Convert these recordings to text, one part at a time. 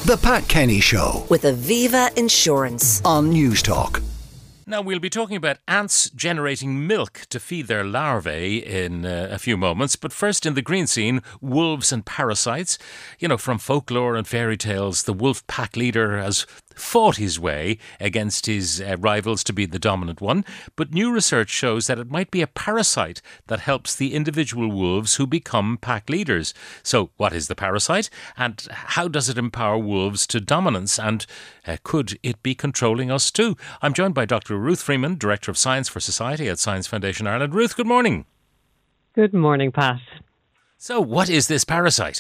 The Pat Kenny Show with Aviva Insurance on News Talk. Now, we'll be talking about ants generating milk to feed their larvae in a few moments. But first, in the green scene, wolves and parasites. You know, from folklore and fairy tales, the wolf pack leader has fought his way against his rivals to be the dominant one. But new research shows that it might be a parasite that helps the individual wolves who become pack leaders. So what is the parasite and how does it empower wolves to dominance? And could it be controlling us too? I'm joined by Dr. Ruth Freeman, Director of Science for Society at Science Foundation Ireland. Ruth, good morning. Good morning, Pat. So what is this parasite?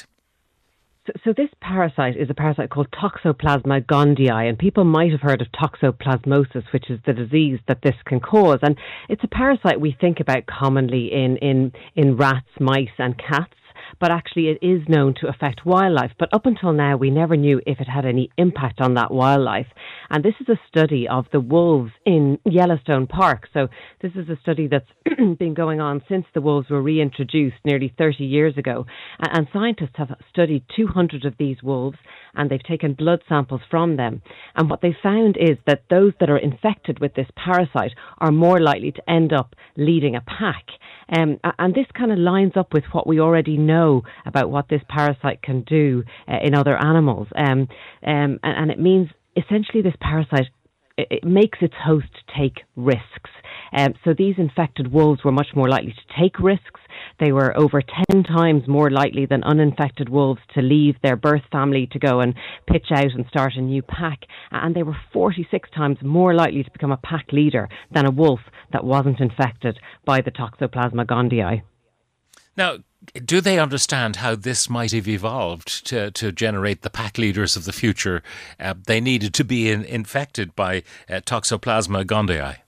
So this parasite is a parasite called Toxoplasma gondii, and people might have heard of toxoplasmosis, which is the disease that this can cause. And it's a parasite we think about commonly in rats, mice and cats. But actually it is known to affect wildlife. But up until now, we never knew if it had any impact on that wildlife. And this is a study of the wolves in Yellowstone Park. So this is a study that's been going on since the wolves were reintroduced nearly 30 years ago. And scientists have studied 200 of these wolves, and they've taken blood samples from them. And what they found is that those that are infected with this parasite are more likely to end up leading a pack. And this kind of lines up with what we already know about what this parasite can do in other animals. And it means essentially this parasite, it makes its host take risks. So these infected wolves were much more likely to take risks. They were over 10 times more likely than uninfected wolves to leave their birth family to go and pitch out and start a new pack. And they were 46 times more likely to become a pack leader than a wolf that wasn't infected by the Toxoplasma gondii. Now, do they understand how this might have evolved to generate the pack leaders of the future? They needed to be infected by Toxoplasma gondii.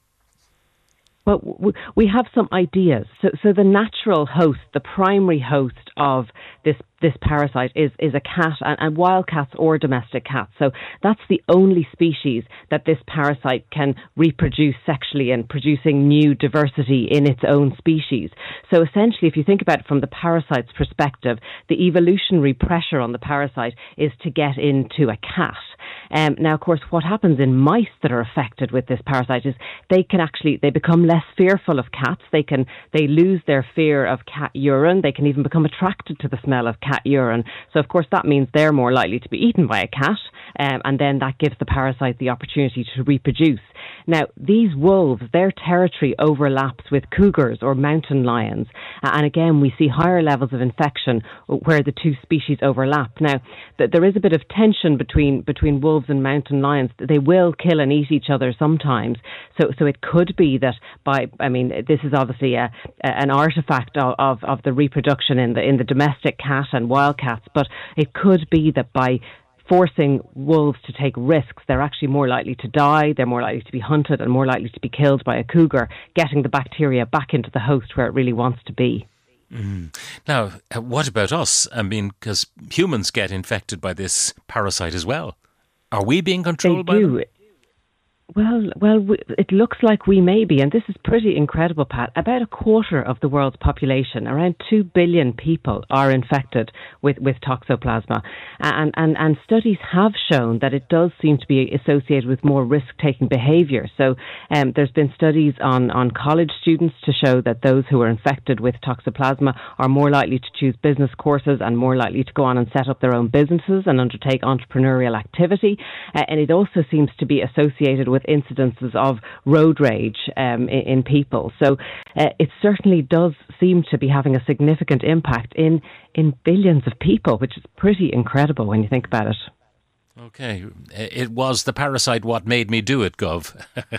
Well, we have some ideas. So the natural host, the primary host of this parasite is a cat, and wild cats or domestic cats. So that's the only species that this parasite can reproduce sexually and producing new diversity in its own species. So essentially, if you think about it from the parasite's perspective, the evolutionary pressure on the parasite is to get into a cat. Now, of course, what happens in mice that are affected with this parasite is they become less fearful of cats. They lose their fear of cat urine. They can even become attracted to the smell of cat urine. So, of course, that means they're more likely to be eaten by a cat, and then that gives the parasite the opportunity to reproduce. Now, these wolves, their territory overlaps with cougars or mountain lions, and again, we see higher levels of infection where the two species overlap. Now, there is a bit of tension between wolves and mountain lions. They will kill and eat each other sometimes. So it could be that this is obviously an artifact of the reproduction in the domestic cat and wild cats, but it could be that by forcing wolves to take risks, they're actually more likely to die, they're more likely to be hunted and more likely to be killed by a cougar, getting the bacteria back into the host where it really wants to be. Now, what about us? I mean, because humans get infected by this parasite as well. Are we being controlled by them? Well, it looks like we may be, and this is pretty incredible, Pat. About a quarter of the world's population, around 2 billion people, are infected with Toxoplasma. And studies have shown that it does seem to be associated with more risk-taking behaviour. So there's been studies on college students to show that those who are infected with Toxoplasma are more likely to choose business courses and more likely to go on and set up their own businesses and undertake entrepreneurial activity. And it also seems to be associated with incidences of road rage in people. So it certainly does seem to be having a significant impact in billions of people, which is pretty incredible when you think about it. Okay, it was the parasite what made me do it, Gov,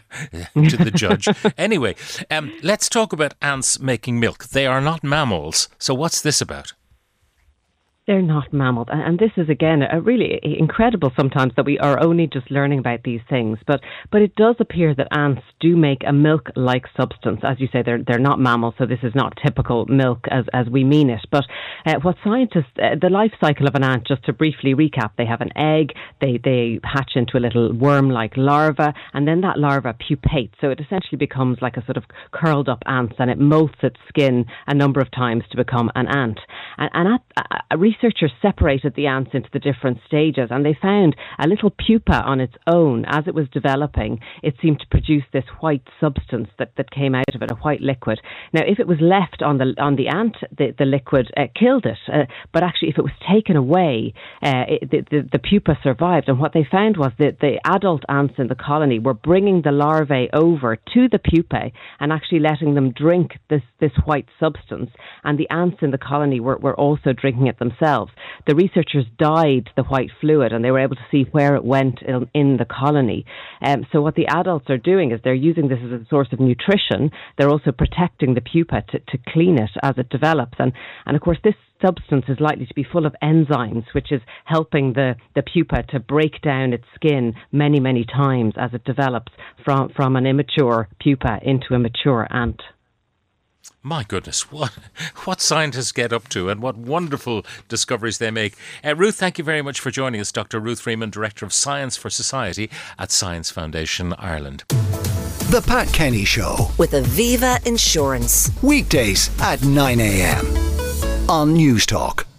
to the judge. Anyway, let's talk about ants making milk. They are not mammals, so what's this about? They're not mammals. And this is, again, a really incredible sometimes that we are only just learning about these things. But it does appear that ants do make a milk-like substance. As you say, they're not mammals, so this is not typical milk as we mean it. But what scientists, the life cycle of an ant, just to briefly recap, they have an egg, they hatch into a little worm-like larva, and then that larva pupates. So it essentially becomes like a sort of curled up ant, and it molts its skin a number of times to become an ant. And recently researchers separated the ants into the different stages, and they found a little pupa on its own. As it was developing, it seemed to produce this white substance that came out of it, a white liquid. Now, if it was left on the ant, the liquid killed it. But actually, if it was taken away, the pupa survived. And what they found was that the adult ants in the colony were bringing the larvae over to the pupae and actually letting them drink this white substance. And the ants in the colony were also drinking it themselves. The researchers dyed the white fluid, and they were able to see where it went in the colony. So what the adults are doing is they're using this as a source of nutrition. They're also protecting the pupa to clean it as it develops. And of course, this substance is likely to be full of enzymes, which is helping the pupa to break down its skin many, many times as it develops from an immature pupa into a mature ant. My goodness, what scientists get up to and what wonderful discoveries they make. Ruth, thank you very much for joining us. Dr. Ruth Freeman, Director of Science for Society at Science Foundation Ireland. The Pat Kenny Show. With Aviva Insurance. Weekdays at 9 a.m. on News Talk.